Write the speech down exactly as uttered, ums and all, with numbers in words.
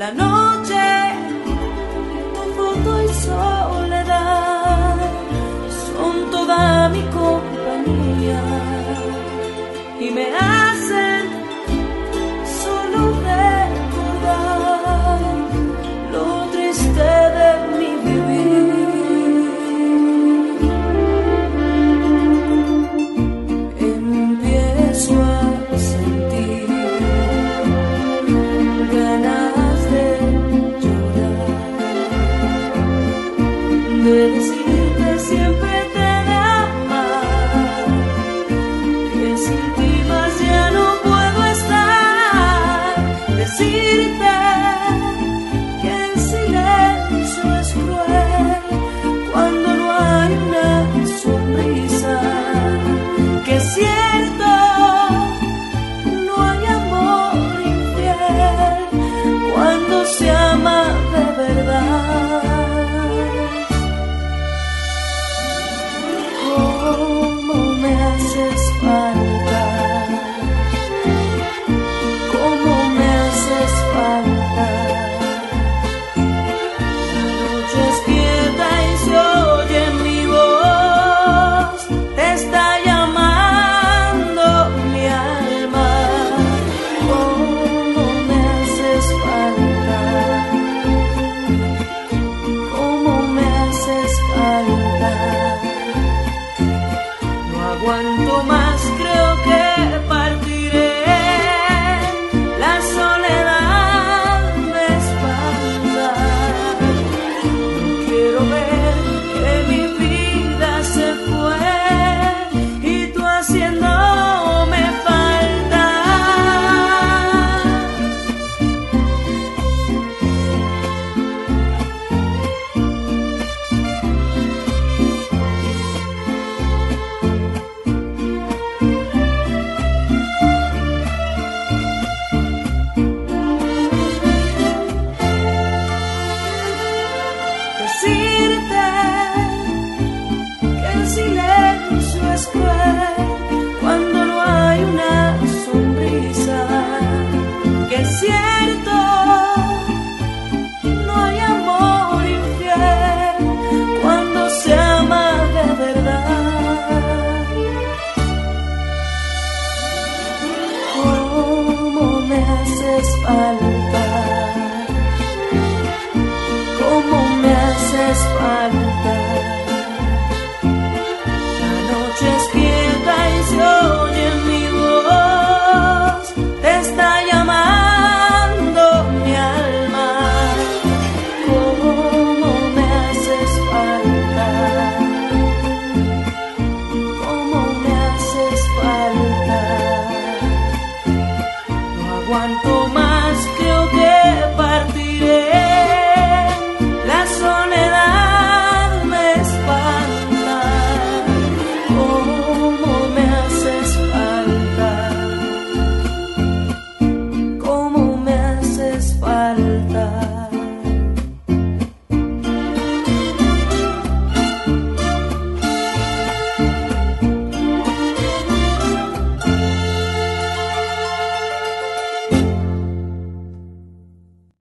la noche, tu foto y soledad son toda mi compañía y me hacen solo recordar lo triste de mi vivir. Empiezo a sentir ganas de llorar, de decirte siempre te de amar, que sin ti más ya no puedo estar, decirte que el silencio es cruel cuando no hay una sonrisa, que es cierto no hay amor infiel cuando se ama de verdad. Cómo me haces falta, cómo me haces falta. La noche es quieta y se oye mi voz, te está llamando mi alma. Cómo me haces falta, cómo me haces falta. No aguanto